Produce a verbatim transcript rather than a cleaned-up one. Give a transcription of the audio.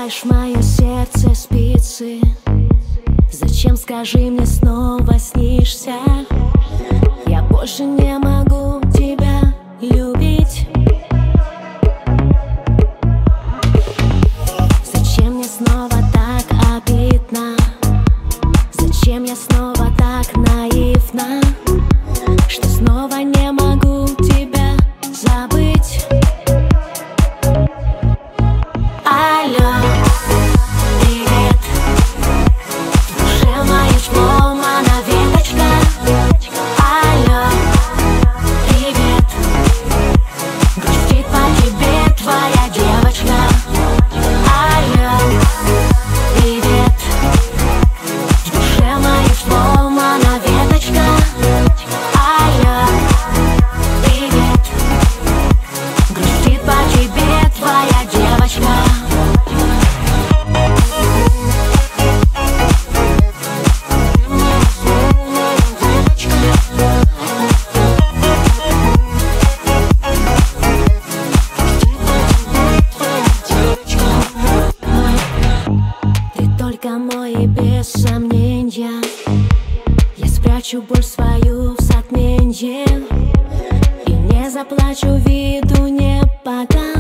Сшиваешь мое сердце спицы. Зачем, скажи мне, снова снишься? Я больше не могу тебя любить. Зачем мне снова так обидно? Зачем я снова так наивна, что снова не могу тебя забыть? Алло, привет. В душе моей сломана веточка. Алло, привет. Грустит по тебе твоя девочка. Алло, привет. В душе моей сломана веточка. Алло, привет. Грустит по тебе твоя девочка. Мой и без сомнения я спрячу боль свою в затменье и не заплачу, виду не подам.